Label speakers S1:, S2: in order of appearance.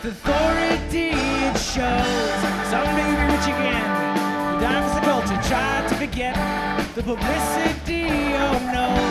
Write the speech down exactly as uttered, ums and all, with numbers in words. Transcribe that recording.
S1: with authority it shows. Someday you'll be rich again. The diamonds the culture tried to forget. The publicity, oh no.